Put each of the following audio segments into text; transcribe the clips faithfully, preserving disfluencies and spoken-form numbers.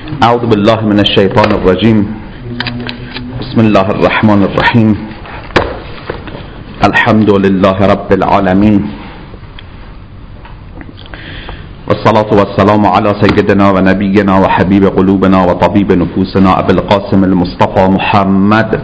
اعوذ بالله من الشیطان الرجیم. بسم الله الرحمن الرحیم. الحمد لله رب العالمین والصلاة والسلام على سيدنا ونبينا وحبيب قلوبنا وطبيب نفوسنا أبي القاسم المصطفى محمد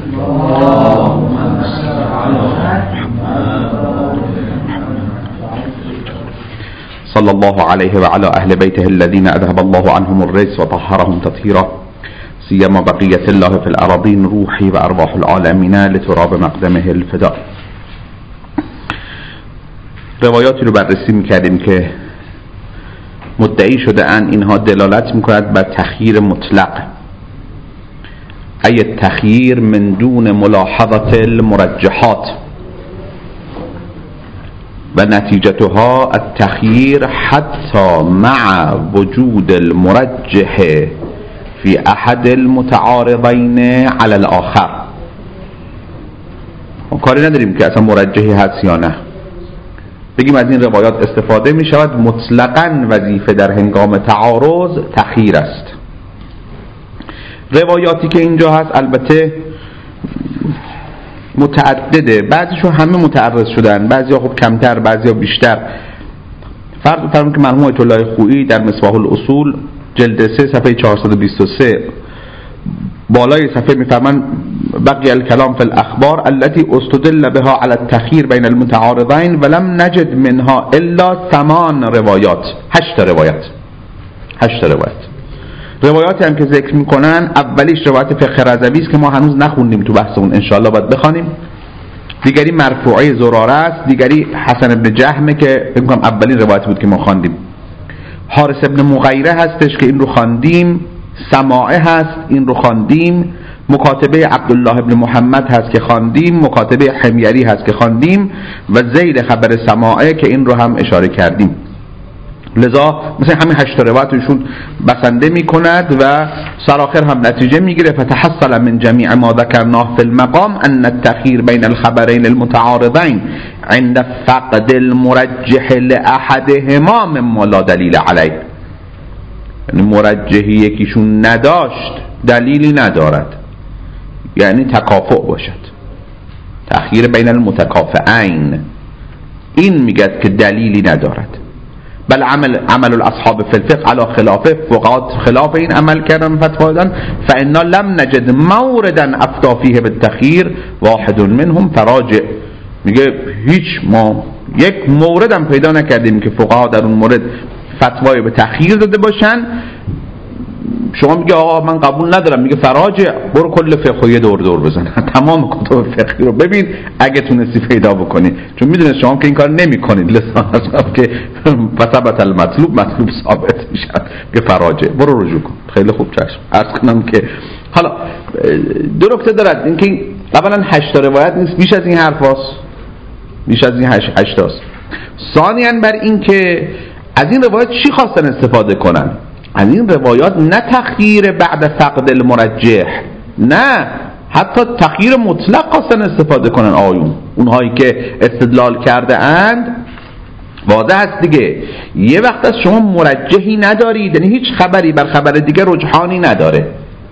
صلى الله عليه وعلى أهل بيته الذين أذهب الله عنهم الرجس وطهرهم تطهيرا، سيما بقية الله في الأراضين روحي وأرواح العالمين لتراب مقدمه الفداء. روایاتی رو بررسی می‌کردیم که مدعی شده اند اینها دلالت می‌کند بر تخییر مطلق، ای التخییر من دون ملاحظة المرجحات و نتیجتها التخییر حتی مع وجود المرجح في احد المتعارضین على الاخر. ما کاری نداریم که اصلا مرجحی هست یا نه، بگیم از این روایات استفاده می شود، مطلقاً وظیفه در هنگام تعارض تخییر است. روایاتی که اینجا هست البته متعدده، بعضیشون همه متعرض شدن، بعضیا خب کمتر، بعضیا بیشتر. فرض بفرمایید که مرحوم آیت الله خویی در مصباح الاصول جلد سه صفحه چهارصد و بیست و سه بالای صفحه میفرمان بقی الكلام في الاخبار التي استدل بها على التخيير بين المتعارضين ولم نجد منها الا ثمان روایات. هشت روایت هشت روایت روایاتی هم که ذکر میکنن، اولیش روایت فقه رضوی است که ما هنوز نخوندیم، تو بحثمون انشاءالله باید بخوانیم. دیگری مرفوعه زراره است، دیگری حسن ابن جهمه که فکر کنم اولین روایت بود که ما خواندیم. حارث ابن مغیره هستش که این رو خواندیم. سماعه هست، این رو خواندیم. مکاتبه عبدالله ابن محمد هست که خواندیم. مکاتبه حمیری هست که خواندیم و ذیل خبر سماعه که این رو هم اشاره کردیم. لذا مثلا همین هشت روایتشون بسنده می کند و سرآخر هم نتیجه می گیره فتحصل من جمیع ما ذکرناه فی المقام ان التخییر بین الخبرین المتعارضین عند فقد المرجح لاحدهما مما لا دلیل علیه. یعنی مرجحی یکیشون نداشت دلیلی ندارد، یعنی تکافؤ باشد. تخییر بین المتکافئین این میگه که دلیلی ندارد. بل عمل عمل الاصحاب فی الفقه علی خلافه، فقهاء خلاف این عمل کردن فتوا دادن. فانا لم نجد موردا افتی فیه بالتخییر واحد منهم فراجع. میگه هیچ ما یک موردم پیدا نکردیم که فقها در اون مورد فتوای به تخییر داده باشن. شما میگه آقا من قبول ندارم، میگه فراجع، برو کل فقه دور دور بزن، تمام کتب فقهی رو ببین اگه تونستی پیدا بکنی، چون میدونید شما که این کار نمیکنید. لسان هستم که فثبت المطلوب، مطلوب ثابت میشه، میگه فراجع، برو رجوع کن. خیلی خوب، چشم. عرض کنم که حالا دو نکته دارد. اینکه اولا هشت روایت نیست، بیش از این حرف هست، بیش از این هشت هشت هست. ثانیاً بر این که از این روایت چی خواستن استفاده کنن؟ از این روایات نه تخییر بعد فقد المرجح، نه حتی تخییر مطلق خواستن استفاده کنن آیون. اونهایی که استدلال کرده اند واضح است دیگه. یه وقت از شما مرجحی ندارید، یعنی هیچ خبری بر خبر دیگه رجحانی نداره،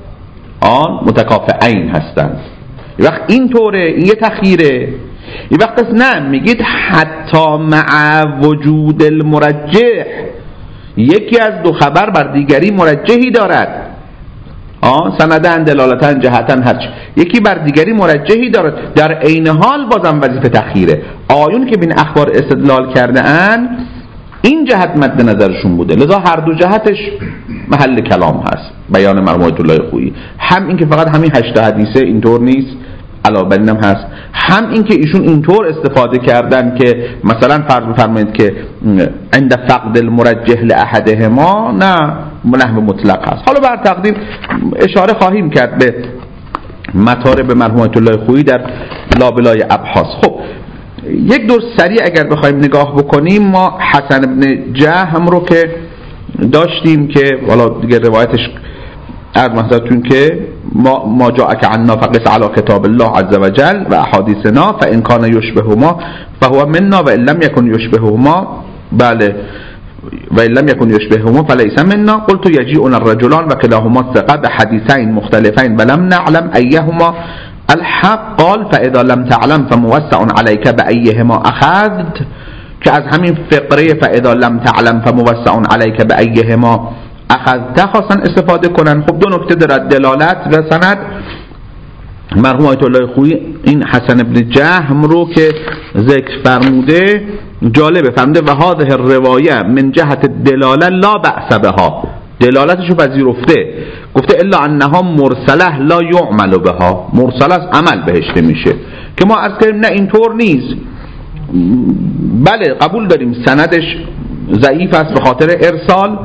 آن متکافئین هستند. یه وقت این طوره، این یه تخییره. یه وقت از نه میگید حتی مع وجود المرجح، یکی از دو خبر بر دیگری مرجحی دارد، آه سندن دلالتن جهتن هرچی، یکی بر دیگری مرجحی دارد، در عین حال بازم وظیفه تخییره. آیون که بین اخبار استدلال کرده ان این جهت مد نظرشون بوده، لذا هر دو جهتش محل کلام هست. بیان مرحوم آیت الله خویی هم این که فقط همین هشت حدیثه اینطور نیست، علاوه بر اینم هست، هم این که ایشون اینطور استفاده کردن که مثلا فرض بفرمایید که عند فقد المرجح لاحدهما، نه نحو مطلق هست. حالا بر تقدیر اشاره خواهیم کرد به مطالب مرحوم آیت الله خویی در لابلای ابحاث. خب یک دور سریع اگر بخوایم نگاه بکنیم، ما حسن ابن جهم رو که داشتیم که حالا دیگه روایتش از محضرتون که ما ما جاءك عنا فقس على کتاب الله عز وجل و احادیثنا فان کان یشبههما فهو منا و ان لم یکن یشبههما. بله و لم يكن يشبههما فليس منا. قلت يجيئنا الرجلان وكلاهما ثقة بحديثين مختلفين ولم نعلم أيهما الحق. قال فإذا لم تعلم فموسع عليك بأيهما أخذت، که از همین فقره فإذا لم تعلم فموسع عليك بأيهما أخذت خواستن استفاده کنن. خب دو نکته دارد، دلالت و سند. مرحوم آیت الله خویی این حسن بن جهم رو که ذکر فرموده جالبه، فرموده و هذه الروایه من جهت دلاله لا بأس بها، دلالتشو پذیرفته، گفته الا انها مرسله لا یعمل بها، مرسله از عمل بهش نمیشه. که ما عرض کردیم نه اینطور نیست، بله قبول داریم سندش ضعیف است به خاطر ارسال،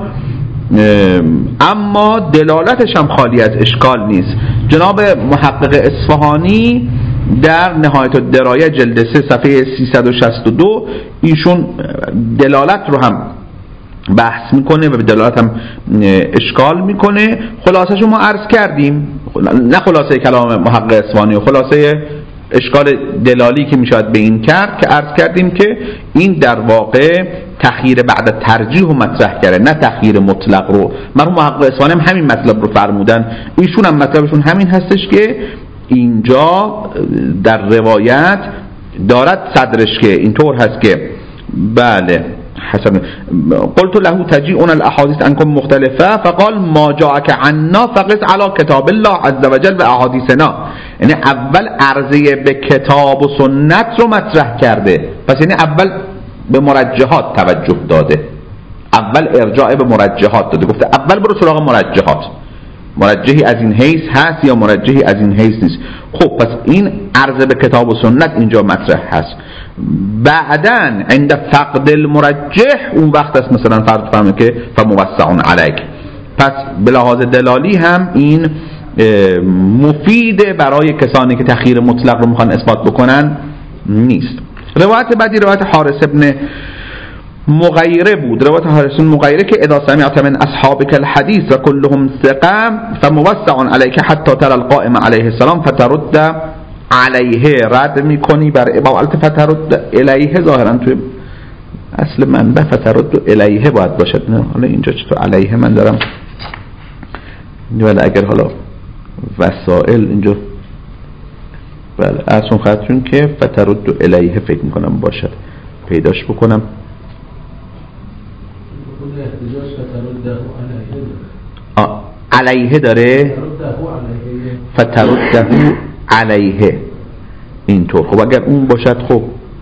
اما دلالتش هم خالی از اشکال نیست. جناب محقق اصفهانی در نهایت الدرایه جلد سه صفحه سیصد و شصت و دو ایشون دلالت رو هم بحث میکنه و به دلالت هم اشکال میکنه. خلاصش رو ما عرض کردیم، نه خلاصه کلام محقق اصفهانی، خلاصه اشکال دلالی که میشود به این کرد که عرض کردیم که این در واقع تخییر بعد ترجیح رو مطرح کرده، نه تخییر مطلق رو. مرحوم محقق اصفهانی هم همین مطلب رو فرمودن، ایشون هم مطلبشون همین هستش که اینجا در روایت دارد صدرش که اینطور هست که بله حسن قلت له تجیئون الاحادیث عنكم مختلفه فقال ما جاءك عنا فقس على کتاب الله عز وجل و احادیثنا. یعنی اول عرضه به کتاب و سنت رو مطرح کرده، پس یعنی اول به مرجحات توجه داده، اول ارجاع به مرجحات داده، گفته اول برو سراغ مرجحات، مرجحی از این حیث هست یا مرجحی از این حیث نیست. خب پس این عرضه به کتاب و سنت اینجا مطرح هست. بعدن عند فقد المرجح اون وقت است مثلا فرض فهمه که فموسع علیک. پس به لحاظ دلالی هم این مفیده برای کسانی که تخییر مطلق رو میخوان اثبات بکنن نیست. روایت بعدی روایت حارث ابن مغیره بود. روایت حارث بن مغیره که اذا سمعت من اصحابك الحديث و كلهم ثقه فموسع عليك حتى ترى القائم عليه السلام فترد علیه، رد میکنی بر اباعت فترد الیه، ظاهرا توی اصل منبع فترد الیه باید باشد، نه حالا اینجا چطور علیه من دارم، ولی اگر حالا وسائل اینجا بله اصلا خواهدتون که فترد الیه فکر میکنم باشد، پیداش بکنم. آه علیه داره فترده علیه اینطور. خب اگر اون باشد خب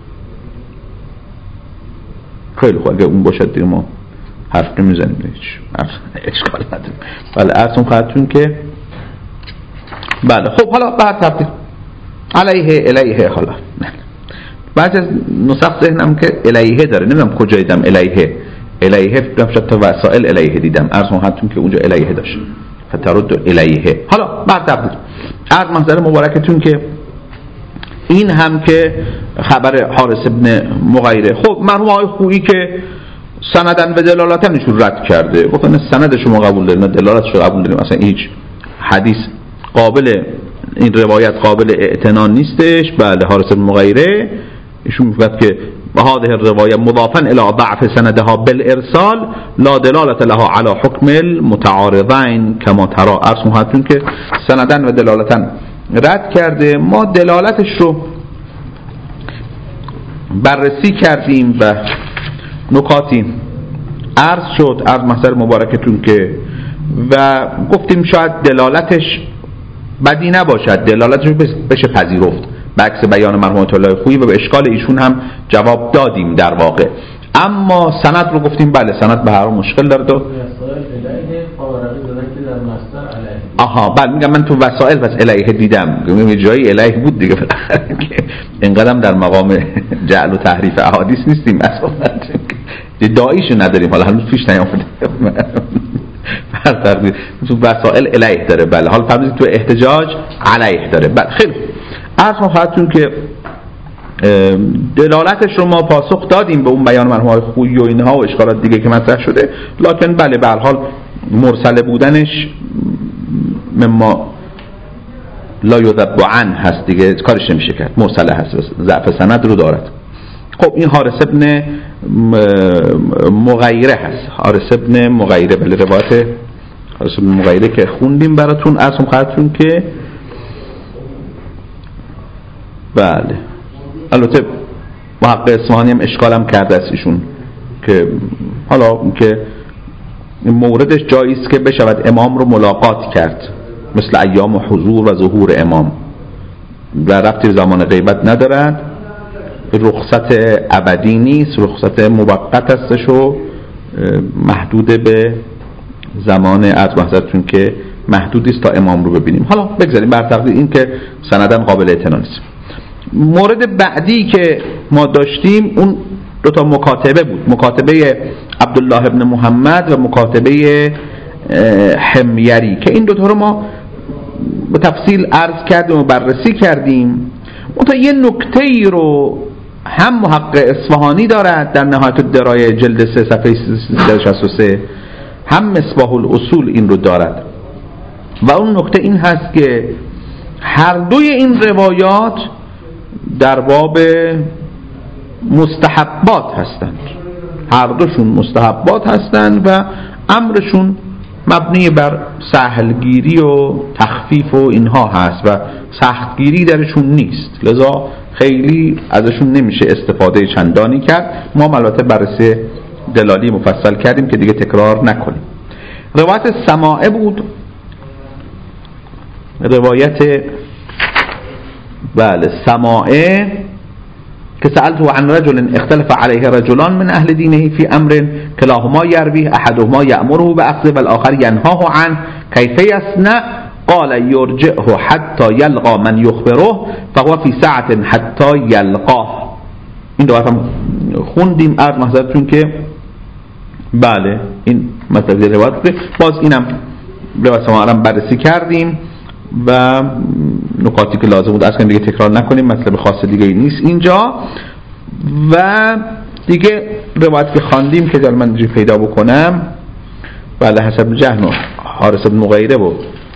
خیلی خوب، اگر اون باشد دیگه ما حرف نمیزنیم، هیچ اشکال نداره. بله ارسون خواهدتون که بله خب حالا بعد ترتیب علیه الیه. حالا بعضی از نسخ ذهنم که الیه داره، نمیدونم کجا دیدم الیه الیه، شاید تا وسائل الیه دیدم، ارسون خواهدتون که اونجا الیه داشت فترد الیه. حالا بعد ترتیب از منظر مبارکتون که این هم که خبر حارث ابن مغیره. خب مرحوم آقای خویی که سندن و دلالتن ایشون رد کرده، گفتن سند شما قبول داریم، دلالت شما قبول داریم، اصلا هیچ حدیث قابل این روایت قابل اعتنا نیستش. بله حارث ابن مغیره ایشون میگه که هذه الروايه مضافا الى ضعف سندها بالارسال لا دلاله لها على حكم المتعارضين كما ترى. عرض محتون که سندن و دلالتن رد کرده، ما دلالتش رو بررسی کردیم و نکاتی عرض شد از محضر مبارکتون که و گفتیم شاید دلالتش بدی نباشد، دلالتش بشه پذیرفت به عکس بیان مرحوم آیت الله خویی و به اشکال ایشون هم جواب دادیم در واقع. اما سند رو گفتیم بله سند به هر مشکل داره. تو آها بله میگم من تو وسائل بس الیه دیدم، میگم جایی الیه بود دیگه، اینقدرم در مقام جعل و تحریف احادیث نیستیم اصلا، داییشو نداریم، حالا هنوز پیش نیامده تو وسائل الیه داره. بله حالا فرض تو احتجاج علیه داره. بله خیلی عرض خواهدتون که دلالتش رو ما پاسخ دادیم به اون بیان مرحوم خویی و اینها و اشکالات دیگه که مطرح شده، لکن بله به هر حال مرسل بودنش مما لا یذب عن هست دیگه، کارش نمیشه کرد، مرسله هست، ضعف سند رو دارد. خب این حارث ابن مغیره هست، حارث ابن مغیره، بله روایت حارث ابن مغیره که خوندیم براتون، ارسم خواهدتون که بله البته محقق اصفهانی هم اشکالم کرده است ایشون که حالا که موردش جاییست که بشود امام رو ملاقات کرد مثل ایام حضور و ظهور امام و ربطی زمان غیبت ندارد، رخصت ابدی نیست، رخصت موقت هستش و محدود به زمان از محضرتون که محدودی است تا امام رو ببینیم. حالا بگذاریم بر تقدیر این که سنداً قابل اعتنا نیست. مورد بعدی که ما داشتیم اون دو تا مکاتبه بود، مکاتبه عبدالله ابن محمد و مکاتبه حمیری که این دوتا رو ما به تفصیل عرض کردیم و بررسی کردیم. منتها یه نکته‌ای رو هم محقق اصفهانی دارد در نهایت الدرایه جلد سه صفحه سیصد و شصت و سه، هم مصباح الاصول این رو دارد و اون نکته این هست که هر دوی این روایات در باب مستحبات هستند، هر دوشون مستحبات هستند و امرشون مبنی بر سهلگیری و تخفیف و اینها هست و سختگیری درشون نیست، لذا خیلی ازشون نمیشه استفاده چندانی کرد. ما البته بررسی دلالی مفصل کردیم که دیگه تکرار نکنیم. روایت سماعه بود، روایت بله سماعه که سألته عن رجل اختلف عليه رجلان من اهل دینه في امر كلاهما يرويه احدهما يأمره بأخذه والآخر ينهاه عنه كيف يصنع قال يرجعه حتى يلقى من يخبره فهو في ساعة حتى يلقاه. این روایت هم خوندیم از محضرتون که بله این مطلب روایت باز اینم روایت سماعه بررسی کردیم و نکاتی که لازم بود اصلا دیگه تکرار نکنیم، مطلب خاص دیگه ای نیست اینجا. و دیگه روایت که خواندیم که در من اینجا پیدا بکنم بله حسب جهنم حارث بن مغیره بود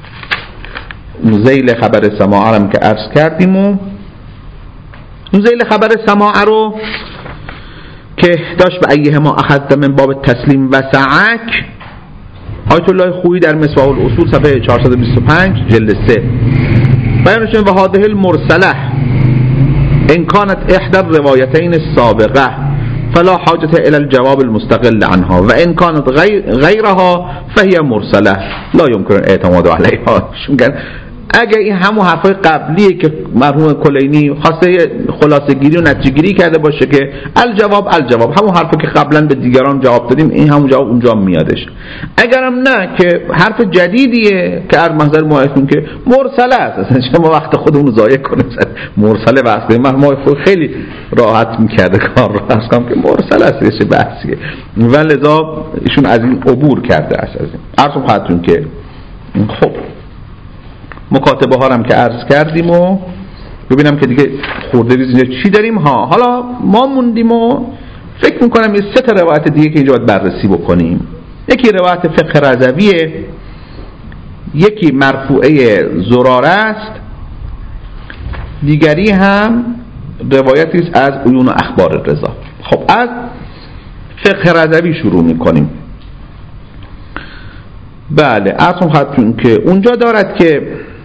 نزیل خبر سماعه هم که عرض کردیم و نزیل خبر سماعه رو که داشت به ایه ما اخذت من باب تسلیم و سعک آیت الله خویی در مصباح الاصول صفحه چهارصد و بیست و پنج جلد سه بیانشون و هذه المرسله ان كانت احدى الروايتين السابقه فلا حاجة الى الجواب المستقل عنها و ان كانت غيرها فهي مرسله لا يمكن الاعتماد عليها. اگه این همون حرفای قبلیه که مرحوم کلینی خواسته خلاصه گیری و نتیجه گیری کرده باشه که الجواب الجواب همون حرفی که قبلا به دیگران جواب دادیم این همون جواب اونجا میادش، اگرم نه که حرف جدیدیه که از محضر مؤلفین که مرسله است، اصلا شما وقت خودمون رو ضایع کنیم مرسله واسه من ما خود خیلی راحت میکرده کار رو اصلا که مرسله است چه بحثیه و لذا ایشون از این عبور کرده است. از این عرض خدمتتون که خب مکاتبه ها هم که عرض کردیم و ببینم که دیگه خورده ریز اینجا چی داریم. ها حالا ما موندیم و فکر میکنم یه سه تا روایت دیگه که اینجا باید بررسی بکنیم. یکی روایت فقه رضویه، یکی مرفوعه زراره است، دیگری هم روایتی است از عیون و اخبار رضا. خب از فقه رضوی شروع میکنیم. بله عرضم خدمتتون که اونجا دارد که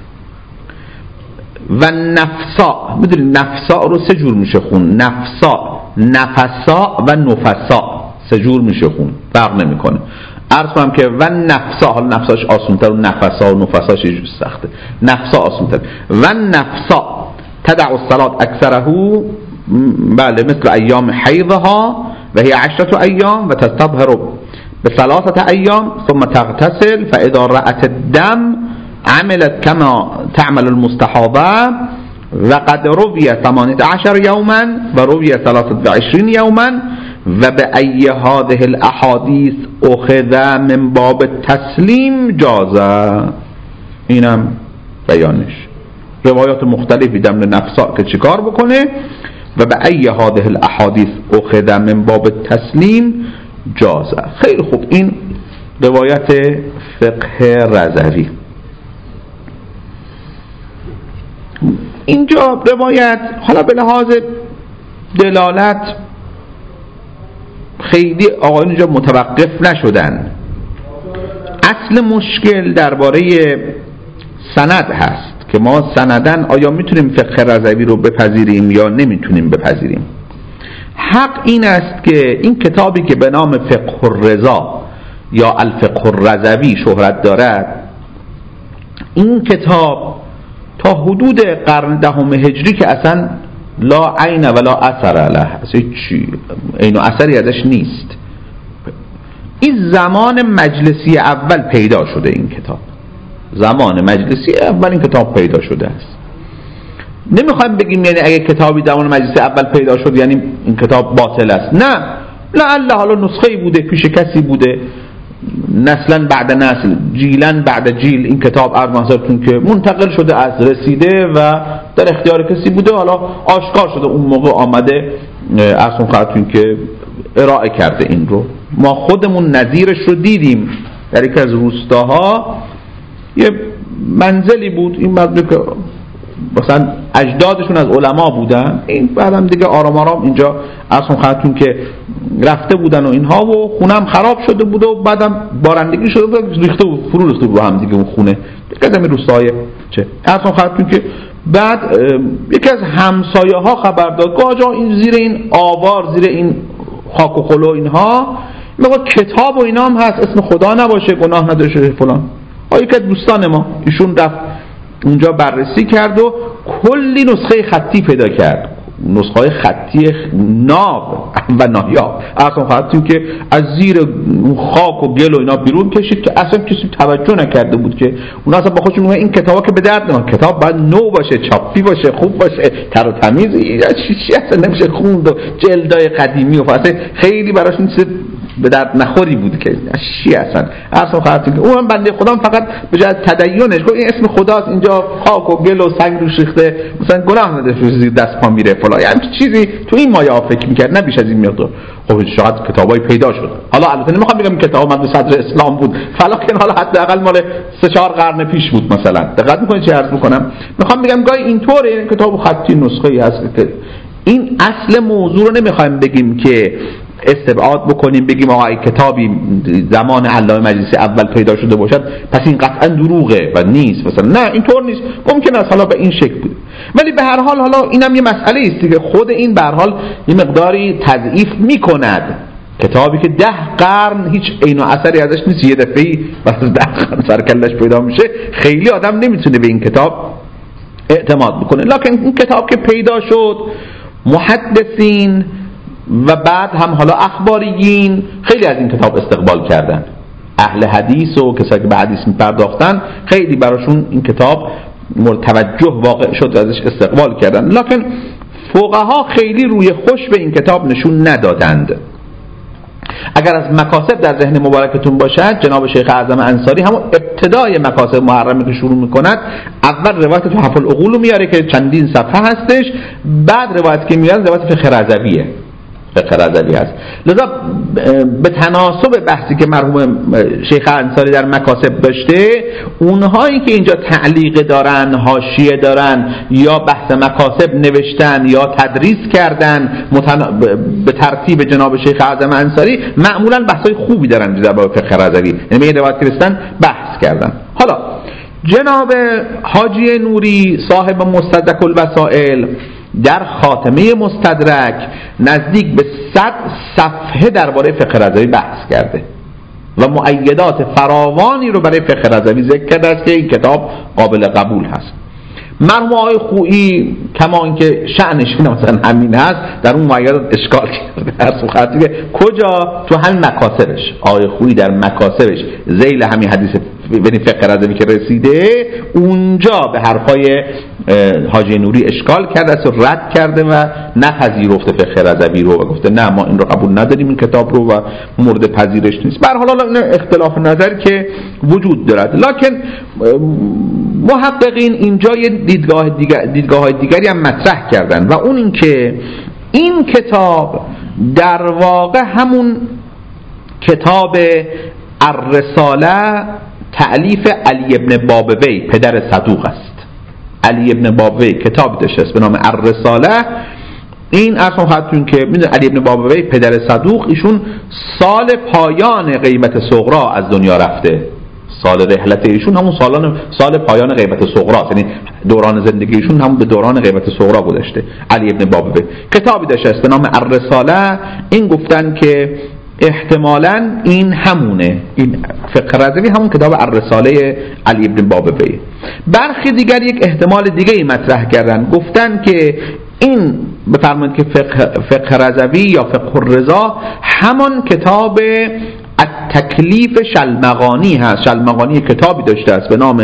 و نفسا، میدونید نفسا رو سه جور میشه خون، نفسا، نفسا و نفسا سه جور میشه خون، فرق نمیکنه. عرض کنم که و نفسا، حالا نفساش آسونتر و نفسا و نفساش یه جور سخته. نفسا آسونتر. و نفسا تدع الصلاة اکثره بله مثل ایام حیضها و هی عشرة ایام و تستظهر بثلاثة أيام ثم تغتسل فإذا رأت الدم عملت كما تعمل المستحاضة وقد روي ثمانية عشر يوما وروي ثلاثة وعشرين يوما وبأي هذه الأحاديث أخذ من باب التسليم جازا. اینم بیانش روایات مختلفی در نفسا که چیکار بکنه و به ای هذه الاحادیث اخذ من باب التسلیم جازه. خیلی خوب، این روایت فقه رضوی. اینجا روایت حالا به لحاظ دلالت خیلی آقایون اینجا متوقف نشدن. اصل مشکل درباره سند هست که ما سندن آیا میتونیم فقه رضوی رو بپذیریم یا نمیتونیم بپذیریم. حق این است که این کتابی که به نام فقه الرضا یا الفقه الرضوی شهرت دارد، این کتاب تا حدود قرن دهم هجری که اصلا لا عین ولا اثر علیه، اصلا چی عین و اثری ازش نیست. این زمان مجلسی اول پیدا شده این کتاب، زمان مجلسی اول این کتاب پیدا شده است. نمیخوایم بگیم یعنی اگه کتابی زمان مجلسی اول پیدا شد یعنی این کتاب باطل است، نه، لعل حالا نسخه‌ای بوده پیش کسی بوده، نسلا بعد نسل، جیلا بعد جیل این کتاب ارمانسرتون که منتقل شده از رسیده و در اختیار کسی بوده، حالا آشکار شده اون موقع آمده اصلا خواهدتون که ارائه کرده این رو. ما خودمون نظیرش رو دیدیم در یکی از روستاها، یه منزلی بود، این منزل که مثلا اجدادشون از علما بودن، این بعدم دیگه آرام آرام اینجا اصلا خواهدتون که رفته بودن و اینها و خونه هم خراب شده بود و بعدم بارندگی شده بود، ریخته بود، فرو ریخته بود رو هم دیگه اون خونه قدم روستای چه اصلا خواهدتون که بعد یکی از همسایه ها خبر داد که آجا این زیر این آوار، زیر این خاک و خلو اینها میگه کتاب و اینا هم هست، اسم خدا نباشه، گناه نداشه فلان. آیا که دوستان ما ایشون رفت اونجا بررسی کرد و کلی نسخه خطی پیدا کرد، نسخه خطی ناب و نایاب، اصلا خواهدتیم که از زیر خاک و گل و اینا بیرون کشید که اصلا کسی توجه نکرده بود که اونا اصلا با خودشون میگن این کتابا که به درد نمیخوره، کتاب باید نو باشه، چاپی باشه، خوب باشه، تر و تمیز، چیزی اصلا نمیشه خوند و جلدای قدیمی و اصلا خیلی براش نیست به درد نخوری بود که چی اصلا اصلا خواهدتیم که اون بنده خدا فقط به جای تدینش گفت این اسم خداست، اینجا خاک و گل و سنگ روش ریخته، مثلا گناه نداره دست پا میره فلان، یعنی چیزی تو این مایه فکر میکرد، نه بیش از این مقدار. خب شاید کتابای پیدا شد، حالا البته نمیخوام بگم کتاب من صدر اسلام بود، فلاکن حالا حداقل مال سه چهار قرن پیش بود مثلا. دقت میکنید چه عرض میکنم؟ میخوام بگم گاهی اینطوره، کتاب خطی نسخه‌ای هست. این اصل موضوع رو نمیخوایم بگیم که استبعاد بکنیم بگیم آقا این کتابی زمان علامه مجلسی اول پیدا شده باشد پس این قطعا دروغه و نیست مثلا، نه اینطور نیست، ممکن است حالا به این شکل بود. ولی به هر حال حالا اینم یه مسئله است که خود این به هر حال یه مقداری تضعیف میکند کتابی که ده قرن هیچ عین و اثری ازش نیست، یه دفعه‌ای بس ده قرن سرکلش پیدا میشه، خیلی آدم نمیتونه به این کتاب اعتماد بکنه. لکن این کتاب که پیدا شد، محدثین و بعد هم حالا اخباریین خیلی از این کتاب استقبال کردن، اهل حدیث و کسایی که به حدیث می‌پرداختن خیلی براشون این کتاب مورد توجه واقع شد، ازش استقبال کردن. لکن فقها خیلی روی خوش به این کتاب نشون ندادند. اگر از مکاسب در ذهن مبارکتون باشد، جناب شیخ اعظم انصاری همون ابتدای مکاسب محرمه که شروع میکند، اول روایت تحف العقول رو میاره که چندین صفحه هستش، بعد روایت که میاره روایت فقه رضویه، فقه رضوی هست. لذا به تناسب بحثی که مرحوم شیخ انصاری در مکاسب داشته، اونهایی که اینجا تعلیق دارن، حاشیه دارن یا بحث مکاسب نوشتن یا تدریس کردن متن... به ترتیب جناب شیخ اعظم انصاری، معمولا بحثای خوبی دارن در باب فقه رضوی، یعنی به روایت کردن بحث کردن. حالا جناب حاجی نوری صاحب مستدرک الوسائل در خاتمه مستدرک نزدیک به صد صفحه درباره فقه رضوی بحث کرده و مؤیدات فراوانی رو برای فقه رضوی ذکر کرده است که این کتاب قابل قبول هست. مرحوم آقای خویی کما اینکه شأنش مثلا همین هست، در اون مؤیدات اشکال کرده، هر سختی که کجا تو همین مکاسبش، آقای خویی در مکاسبش ذیل همین حدیث یعنی فقه رضوی که رسیده، اونجا به حرفای حاجی نوری اشکال کرده است و رد کرده و نپذیرفته فقه رضوی رو و گفته نه ما این رو قبول نداریم این کتاب رو و مورد پذیرش نیست. به هر حال این اختلاف نظر که وجود دارد، لکن محققین اینجا یه دیدگاه دیگر دیدگاه‌های دیگری هم مطرح کردن و اون این که این کتاب در واقع همون کتاب الرساله تألیف علی ابن بابوی پدر صدوق است. علی ابن بابوی کتابی داشته است به نام الرساله این اصلا خدتون که میدونید علی ابن بابوی پدر صدوق ایشون سال پایان غیبت صغرا از دنیا رفته. سال رحلت ایشون همون سالان سال پایان غیبت صغرا، یعنی دوران زندگی ایشون همون به دوران غیبت صغرا گذشته. علی ابن بابوی کتابی داشته است به نام الرساله. این گفتن که احتمالاً این همونه، این فقه رضوی همون کتاب الرساله علی ابن بابوی. برخی دیگر یک احتمال دیگه ای مطرح کردن، گفتن که این بفرمایید که فقه, فقه رضوی یا فقه الرضا همان کتاب التکلیف شلمغانی هست. شلمغانی کتابی داشته است به نام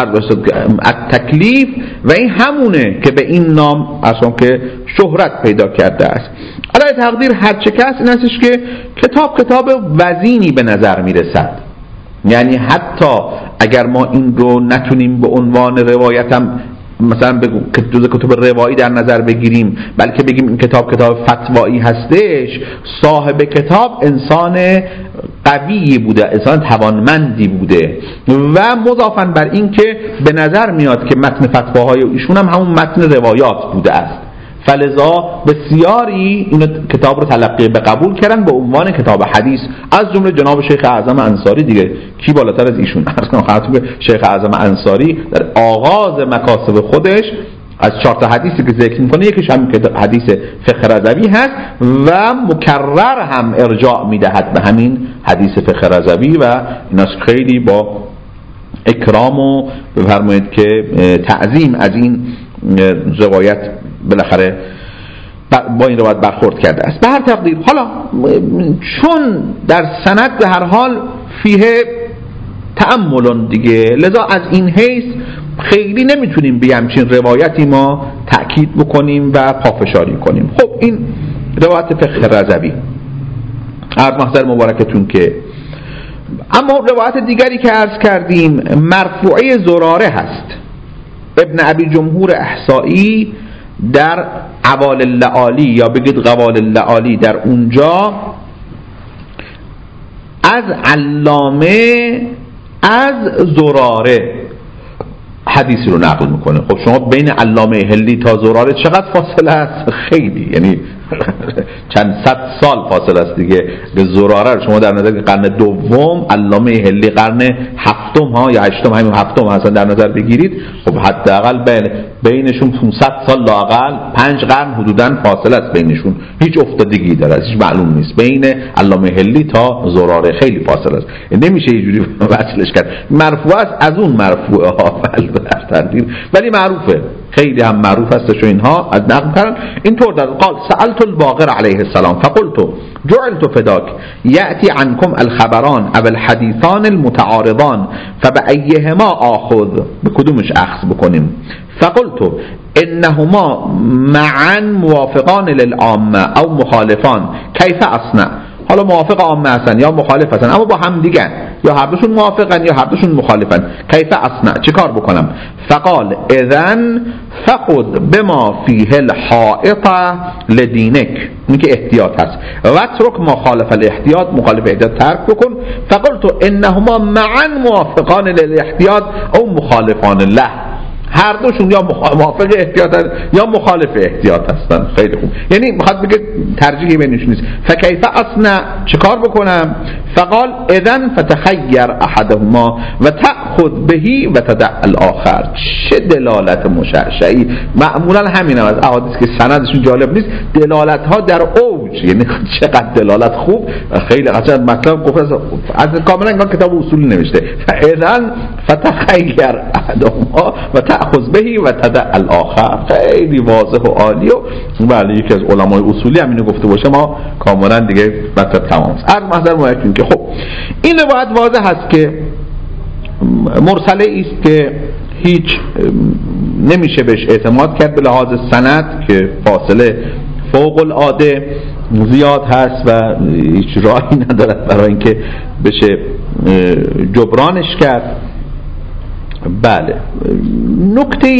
التکلیف و این همونه که به این نام اصلا که شهرت پیدا کرده است. علی تقدیر هر چه کس این استش که کتاب کتاب وزینی به نظر میرسد، یعنی حتی اگر ما این رو نتونیم به عنوان روایتم مثلا به جز کتب روایی در نظر بگیریم، بلکه بگیم این کتاب کتاب فتوایی هستش، صاحب کتاب انسان قوی بوده، انسان توانمندی بوده و مضافاً بر این که به نظر میاد که متن فتواهای ایشون هم همون متن روایات بوده است، فلذا بسیاری این کتاب رو تلقی به قبول کردن به عنوان کتاب حدیث، از جمله جناب شیخ اعظم انصاری. دیگه کی بالاتر از ایشون؟ خاطب شیخ اعظم انصاری در آغاز مکاسب خودش از چهار تا حدیثی که ذکر میکنه یکیش هم حدیث فقه رضوی هست و مکرر هم ارجاع میدهد به همین حدیث فقه رضوی و اینا خیلی با اکرام و بفرمایید که تعظیم از این روایت بالاخره با این روایت برخورد کرده است. به هر تقدیر حالا چون در سند به هر حال فیه تأمل دیگه، لذا از این حیث خیلی نمیتونیم به همچین روایتی ما تأکید بکنیم و پافشاری کنیم. خب این روایت فقه رضوی عرض محضر مبارکتون که، اما روایت دیگری که عرض کردیم مرفوعه زراره هست. ابن ابی جمهور احصایی در عوال اللعالی یا بگید قوال اللعالی در اونجا از علامه از زراره حدیثی رو نقل میکنه. خب شما بین علامه هلی تا زراره چقدر فاصله است؟ خیلی، یعنی چند صد سال فاصله است دیگه. به زراره شما در نظر قرن دوم، علامه هلی قرن هفتم ها یا هشتم، همین هفتم اصلا در نظر بگیرید، خب حداقل بین بینشون پانصد سال لااقل پنج قرن حدوداً فاصله است بینشون. هیچ افتادگی داره، هیچ معلوم نیست بین علامه هلی تا زراره، خیلی فاصله است، نمیشه یه جوری وصلش کرد. مرفوع است، از اون مرفوعه ها ولی معروفه، خیلی هم معروف است. و اینها از نقل کردن اینطور در قال سألت الباقر علیه السلام فقلت جعلت فداك یأتی عنكم الخبران او الحدیثان المتعارضان فبأیهما آخذ، به کدومش اخذ بکنیم؟ فقلت انهما معا موافقان للعامه او مخالفان کیف اصنع؟ حالا موافق عامه هستن یا مخالف هستن اما با هم دیگه، یا هر دوشون موافقن یا هر دوشون مخالفن، کیف اصنع؟ چه کار بکنم؟ فقال اذن فخذ بما فیه الحائط لدینک، این که احتیاط هست، و اترک مخالف الاحتیاط، مخالف احتیاط ترک بکن. فقلت انهما معا موافقان للاحتیاط او مخالفان له، هر دوشون یا موافق احتیاط یا مخالف احتیاط هستن. خیلی خوب، یعنی میخواد بگه ترجیحی بینشون نیست. فکیف اصنع؟ چه کار بکنم؟ فقال اذن فتخیر احدهما و تأخذ بهی و تدع الاخر. چه دلالت مشعشعی! معمولا همین هم از احادیث که سندشون جالب نیست، دلالت ها در اوج، یعنی چقدر دلالت خوب، خیلی قشنگ مطلب گفته از کاملا انگار کتاب اصولی نوشته. اذن فتخیر احدهما و تأخذ بهی و تدع الاخر، خیلی واضح و عالی. و بله یکی از علمای اصولی هم اینو گفته باشه ما کاملا دیگه مطلب تمام است. عرض محضر مایتون که خب این روایت واضح هست که مرسله است که هیچ نمیشه بهش اعتماد کرد به لحاظ سند که فاصله فوق العاده زیاد هست و هیچ راهی ندارد برای اینکه بشه جبرانش کرد. بله نکته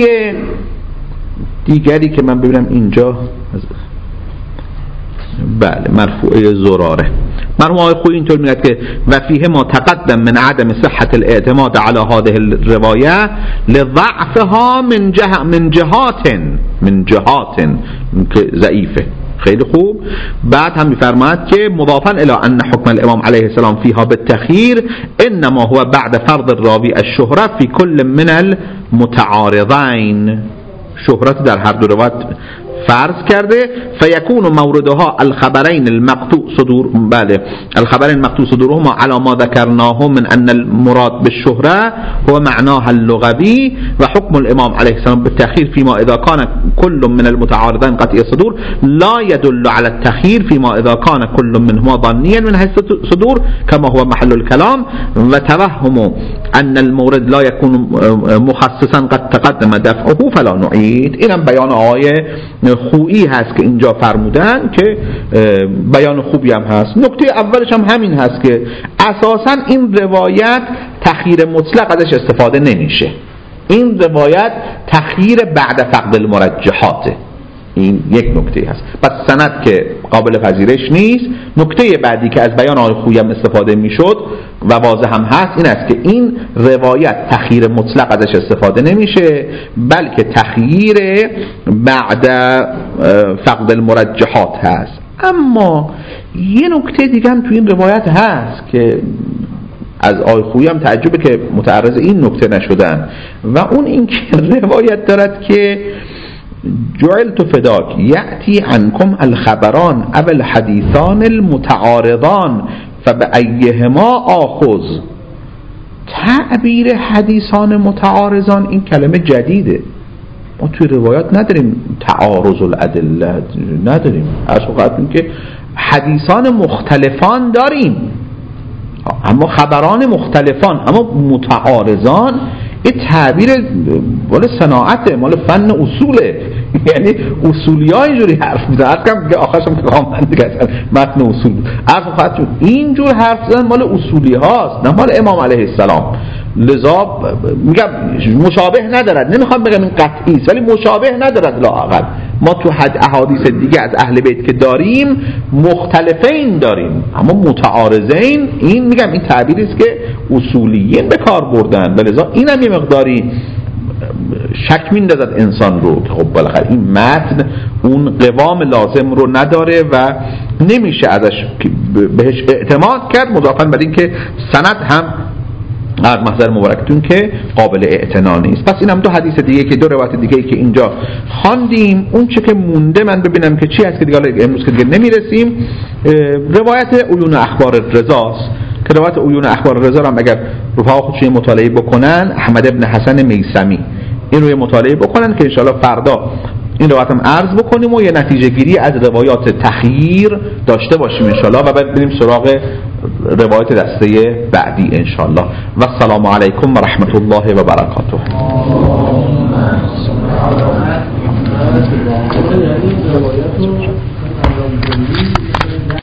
دیگری که من ببینم اینجا، بله مرفوعه زراره، مرحوم آقای خویی اینطور میگه که و فیه ما تقدم من عدم صحت الاعتماد على هذه الروایه لضعفها من جه من جهات من جهات که ضعیفه. خیلی خوب. بعد هم میفرماید که مضافا الی ان حکم الامام علیه السلام فیها بالتخییر انما هو بعد فرض الراوی الشهره فی کل من المتعارضین. شهرت در هر دو روایت فرض کرده. فیکون موردها الخبرین المقطوع صدور بله الخبرین المقطوع صدورهما على ما ذكرناه من ان المراد بالشهره هو معناها اللغوي و حكم الامام عليه السلام بالتأخير فيما اذا كان كل من المتعارضين قطعي الصدور لا يدل على التأخير فيما اذا كان كل منهما ظنيا من حيث الصدور كما هو محل الكلام. وتوهم ان المورد لا يكون مخصصا قد تقدم دفعه فلا نعيد. اینم بیان آیه خویی هست که اینجا فرمودن که بیان خوبی هم هست. نکته اولش هم همین هست که اساساً این روایت تخییر مطلق ازش استفاده نمیشه. این روایت تخییر بعد فقد المرجحاته. این یک نکته هست. پس سند که قابل پذیرش نیست. نکته بعدی که از بیان آقای خویی هم استفاده میشد و واضح هم هست این است که این روایت تخییر مطلق ازش استفاده نمیشه بلکه تخییر بعد فقد المرجحات هست. اما یه نکته دیگه هم تو این روایت هست که از آقای خویی هم تعجبه که متعرض این نکته نشدن و اون این که روایت دارد که جعلت فداک یأتی عنکم الخبران او الحدیثان المتعارضان فبأیهما آخذ. تعبیر حدیثان متعارضان این کلمه جدیده. ما توی روایات نداریم تعارض الادله، نداریم. از وقتی که حدیثان مختلفان داریم اما خبران مختلفان، اما متعارضان این تعبیر مال صناعته، مال فن اصوله. یعنی اصولی ها اینجوری حرف میزن. هر کم که آخرش هم که من دیگه متن اصول حرف خواهد اینجور حرف زدن مال اصولی هاست نه مال امام علیه السلام. لذا میگم مشابه ندارد. نمیخوام بگم این قطعی است ولی مشابه ندارد لااقل. ما تو حد احادیث دیگه از اهل بیت که داریم مختلفین داریم اما متعارضین این میگم این تعبیری است که اصولیین به کار بردن. لذا اینم یه مقداری شک میندازد انسان رو که خب بالاخره این متن اون قوام لازم رو نداره و نمیشه ازش بهش اعتماد کرد. مضافاً بر این که سند هم از محضر مبارکتون که قابل اعتنا نیست. پس این هم دو حدیث دیگه که دو روایت دیگه که اینجا خواندیم. اون چه که مونده من ببینم که چی هست که دیگه امروز که دیگه نمیرسیم. روایت عیون اخبار رضاست که روایت عیون اخبار رضا هم اگر رفقا خودشون مطالعه بکنن احمد ابن حسن میثمی این روی مطالعه بکنن که انشالله فردا این روایت هم عرض بکنیم و یه نتیجه گیری از روایات تخییر داشته باشیم انشالله و بعد بریم سراغ روایت دسته بعدی انشالله. و السلام علیکم و رحمت الله و برکاته.